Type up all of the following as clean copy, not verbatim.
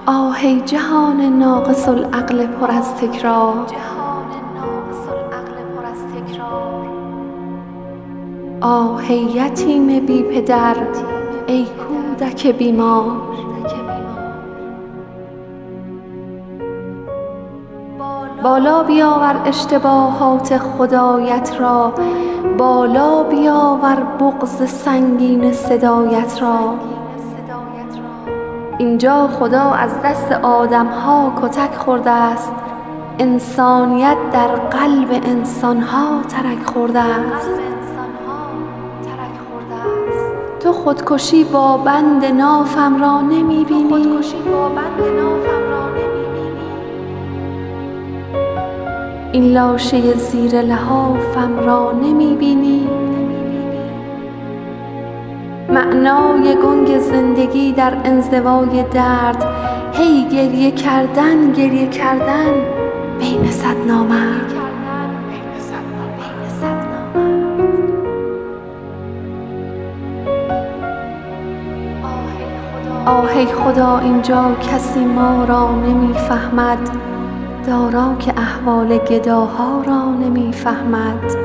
آه ای جهان ناقص العقل پر از تکرار، آه ای یتیم بی پدر، ای کودک بیمار. بالا بیاور اشتباهات خدایت را، بالا بیاور بغض سنگین صدایت را. اینجا خدا از دست آدم‌ها کتک خورده است، انسانیت در قلب انسان‌ها ترک خورده است. تو خودکشی با بند نافم را نمی‌بینی؟ این لاشه زیر لحافم را نمی‌بینی؟ معنای گنگ زندگی در انزوای درد، هی گریه کردن گریه کردن بین صد نامرد. آه ای خدا اینجا کسی ما را نمی‌فهمد، دارا که احوال گداها را نمی‌فهمد.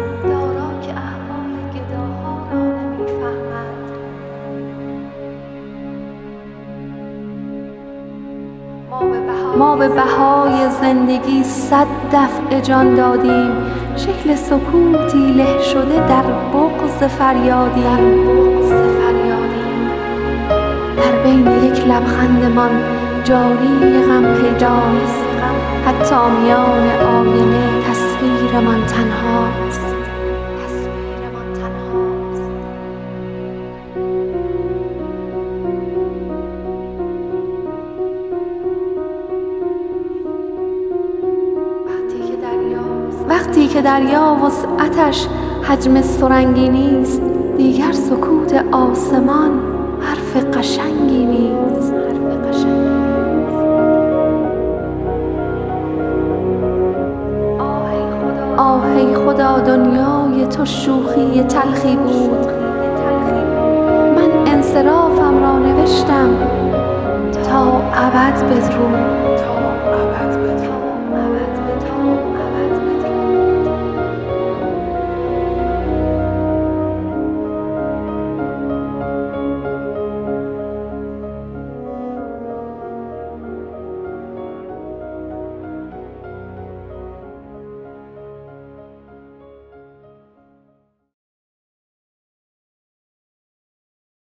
ما به بهای زندگی 100 دفع جان دادیم، شکل سکوتی له شده در بغض فریادیم. در بین یک لبخندمان جاری غم پیداست، حتی میان آینه تصویرمان تنهاست. وقتی که دریا وسعتش حجم سرنگی نیست، دیگر سکوت آسمان حرف قشنگی نیست. آه ای خدا دنیای تو شوخی تلخی بود، من انصرافم را نوشتم تا ابد بدرود.